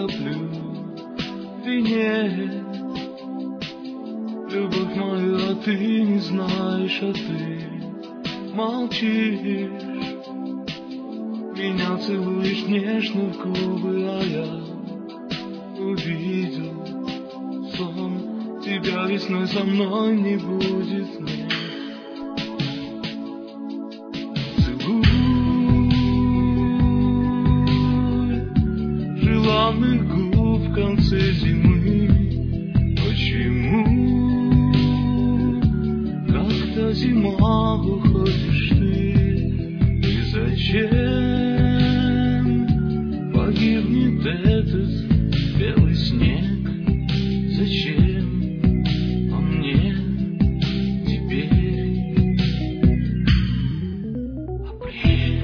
топлю в вине. Любовь моя, а ты не знаешь, а ты молчишь. Меня целуешь нежно в губы, а я увидел сон. Тебя весной со мной не будет, нет. Желанных губ в конце зимы. Почему, когда зима, уходишь ты? И зачем погибнет этот белый снег? Зачем он мне теперь? Апрель.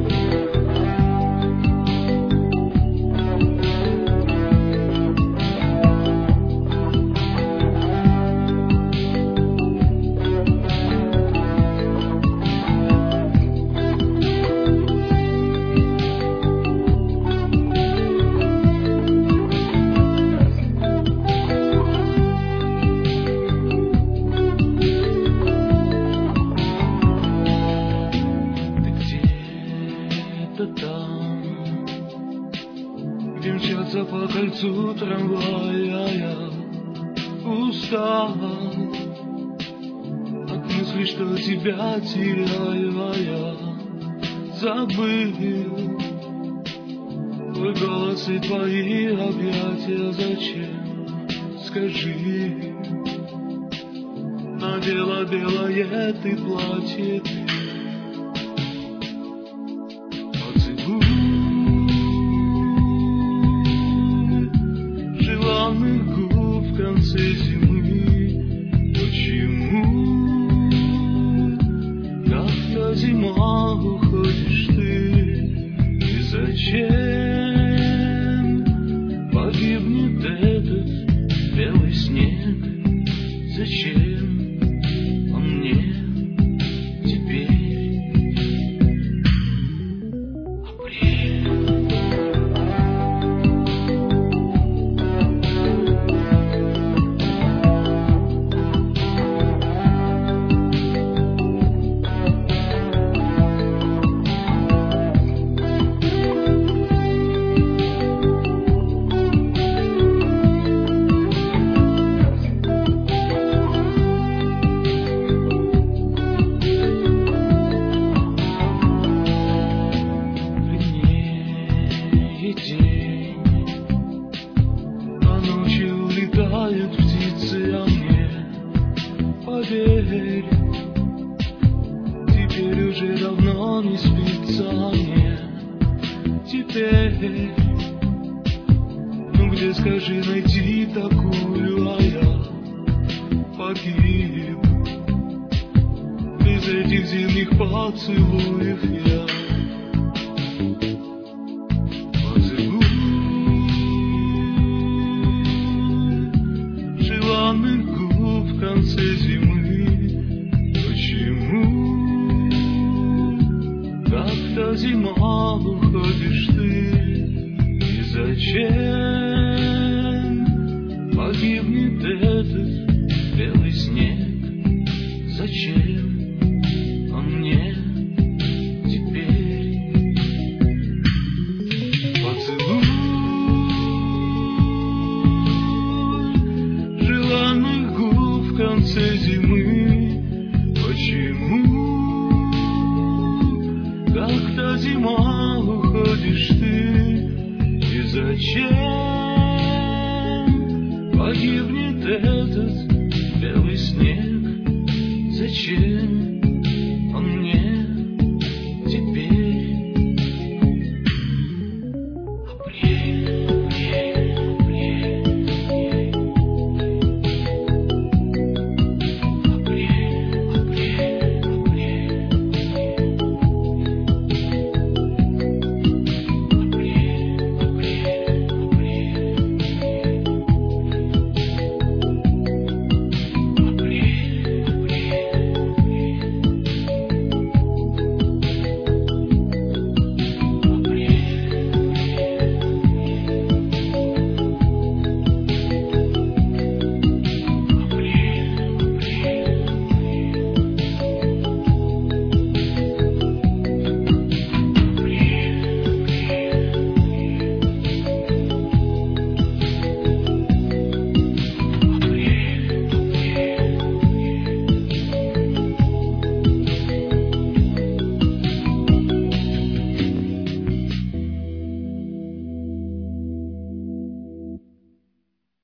Там, где мчатся по кольцу трамвая, я устал от мысли, что тебя теряю, а я забыл твой голос и твои объятия. Зачем, скажи, надела белое ты платье, ты желанных губ в конце зимы. Почему, когда зима, уходишь ты? И зачем погибнет этот белый снег? Зачем он мне теперь? День, а ночью улетают птицы, а мне, поверь, теперь уже давно не спится, а мне теперь. Ну где, скажи, найти такую, а я погиб без этих зимних поцелуев я. Желанных губ в конце зимы. Почему, когда зима, уходишь ты? И зачем погибнет этот белый снег? Зачем он мне теперь? Поцелуй желанных губ в конце зимы. Почему, когда зима, уходишь ты? И зачем погибнет этот белый снег? Зачем?